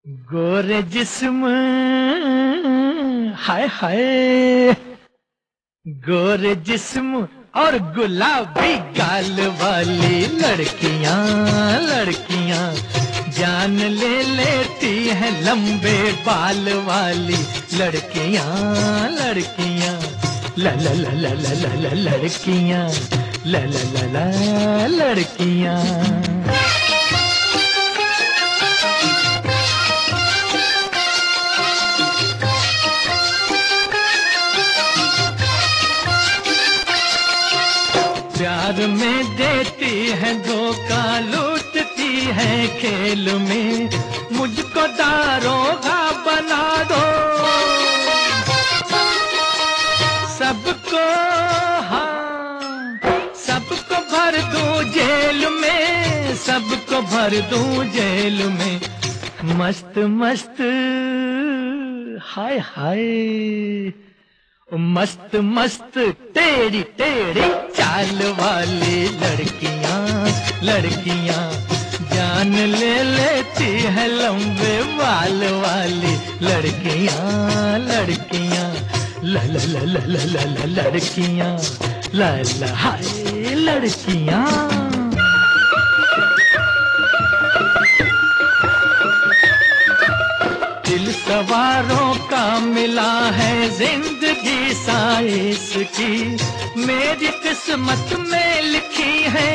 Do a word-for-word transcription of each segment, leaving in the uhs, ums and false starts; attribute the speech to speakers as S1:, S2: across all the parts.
S1: गोरे जिस्म हाय हाय, गोरे जिस्म और गुलाबी गाल वाली लड़कियां लड़कियां जान ले लेती हैं लंबे बाल वाली लड़कियां लड़कियां ला ला ला ला ला ला ला लड़कियां ला ला ला ला लड़कियां। प्यार में देती है धोखा, लूटती है खेल में, मुझको दारोगा बना दो। सबको हाँ सबको भर दूं जेल में, सबको भर दूं जेल में। मस्त मस्त हाय हाय, मस्त मस्त तेरी तेरी चाल वाली लड़कियां लड़कियां जान ले लेती है लंबे बाल वाली लड़कियां लड़कियां ला ला ला ला ला ला ला लड़कियां ला ला हाय लड़कियां। दिल सवारों का मिला है जिंदगी साइस की, मेरी किस्मत में लिखी है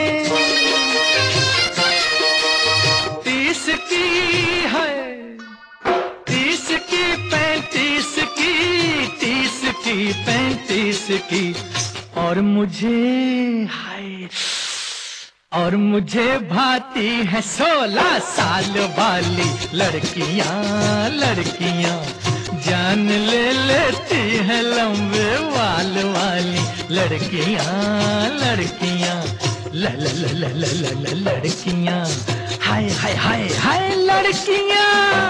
S1: तीस की है, तीस की पैंतीस की, तीस की पैंतीस की। और मुझे हाय और मुझे भाती है सोलह साल वाली लड़कियां लड़कियां जान ले लेती है लंबे बाल वाली लड़कियां लड़कियां ला ला ला ला ला ला ला लड़कियां हाय हाय हाय हाय लड़कियां।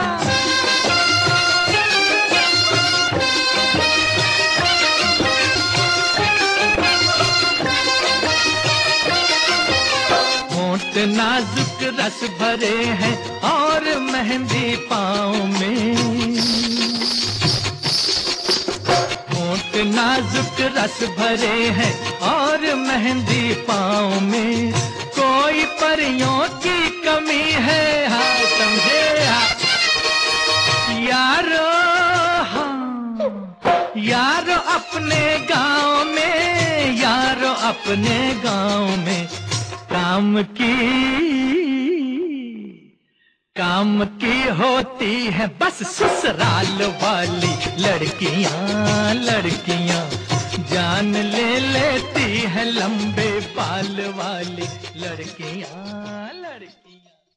S1: नाजुक रस भरे हैं और मेहंदी पाँव में, होंठ नाजुक रस भरे हैं और मेहंदी पाँव में। कोई परियों की कमी है हाँ समझे हाँ यारो हाँ यारो अपने गाँव में, यारो अपने गाँव में काम की काम की होती है बस ससुराल वाली लड़कियां लड़कियां जान ले लेती है लंबे बाल वाली लड़कियां लड़कियां।